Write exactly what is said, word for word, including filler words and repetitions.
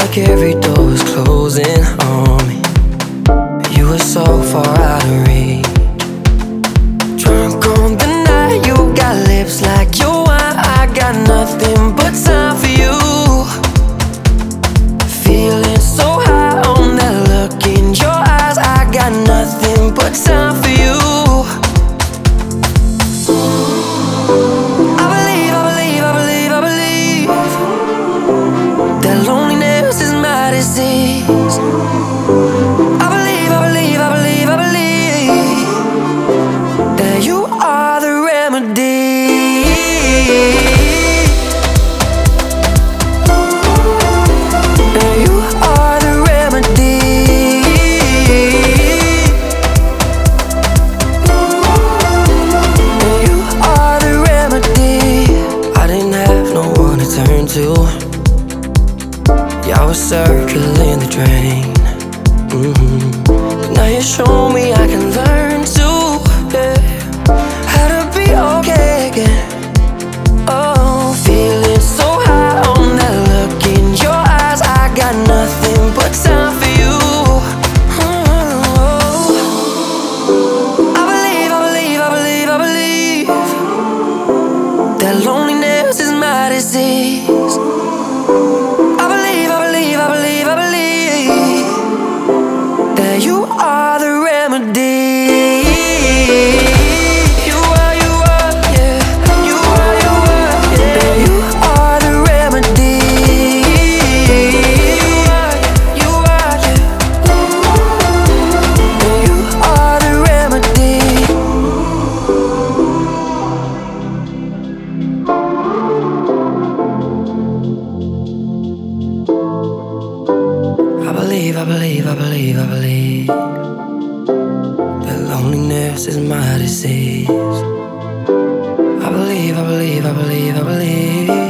like every door was closing on me. You were so far out of reach. Drunk on the night, you got lips like your wine. I got nothing but time for you. Feeling so high on that look in your eyes. I got nothing but time for you. I believe, I believe, I believe, I believe that loneliness is my disease. I believe, I believe, I believe, I believe that you are the remedy. That you are the remedy. That you are the remedy. I didn't have no one to turn to. Yeah, I was circling the drain. Mm-hmm. But now you show me I can learn to, yeah, how to be okay again. Oh, feeling so high on that look in your eyes. I got nothing but time for you. Oh, I believe, I believe, I believe, I believe that loneliness is my disease. I believe, I believe, I believe, I believe that you are the remedy. You are, you are, yeah. You are, you are, yeah. That you are the remedy. You are, you are, yeah. That you are the remedy. I believe, I believe, I believe, I believe that loneliness is my disease. I believe, I believe, I believe, I believe